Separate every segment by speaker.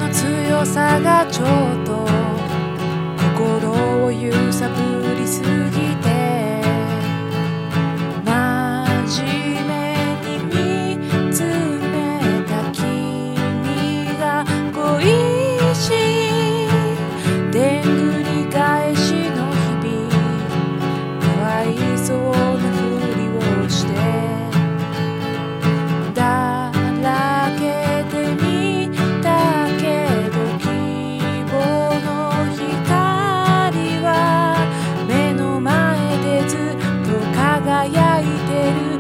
Speaker 1: の強さがちょっと心を揺さぶりすぎて、真面目に見つめた君が恋しいでんぐり返しの日々、かわいそうなふりをしてだらけてみたけど、希望の光は目の前でずっと輝いてる。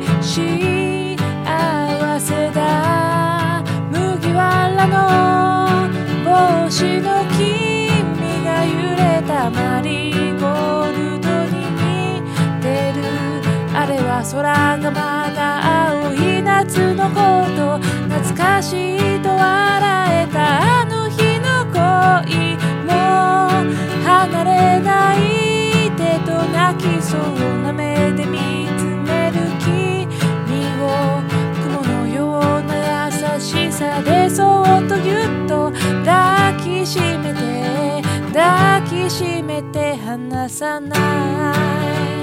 Speaker 1: 幸せだ麦わらの帽子の君が揺れたマリーゴールドに似てる。あれは空がまだ青い夏のこと、懐かしいと笑えたあの日の恋も離れない手と泣きそうな目で見つめる君を、雲のような優しさでそっとぎゅっと抱きしめて離さない。